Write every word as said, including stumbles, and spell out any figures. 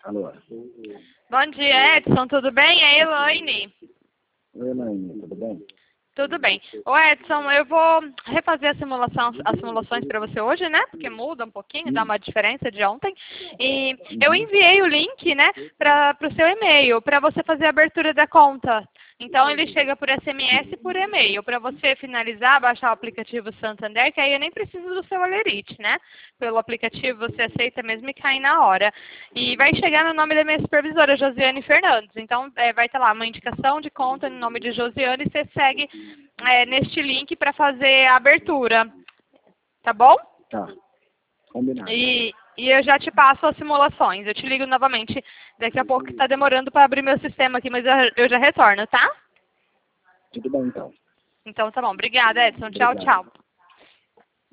Alô? Bom dia, Edson. Tudo bem? É Elaine. Oi, Elaine, tudo bem? Tudo bem. Ô, Edson, eu vou refazer a simulação, as simulações para você hoje, né? Porque muda um pouquinho, dá uma diferença de ontem. E eu enviei o link, né, para o seu e-mail, para você fazer a abertura da conta. Então, ele chega por S M S e por e-mail. Para você finalizar, baixar o aplicativo Santander, que aí eu nem preciso do seu Olerite, né? Pelo aplicativo você aceita mesmo e cai na hora. E vai chegar no nome da minha supervisora, Josiane Fernandes. Então, é, vai estar lá uma indicação de conta no nome de Josiane e você segue é, neste link para fazer a abertura. Tá bom? Tá, combinado. E, e eu já te passo as simulações. Eu te ligo novamente daqui a pouco, que está demorando para abrir meu sistema aqui, mas eu, eu já retorno, tá? Tudo bem, então. Então tá bom. Obrigada, Edson. Tchau, Obrigado. tchau.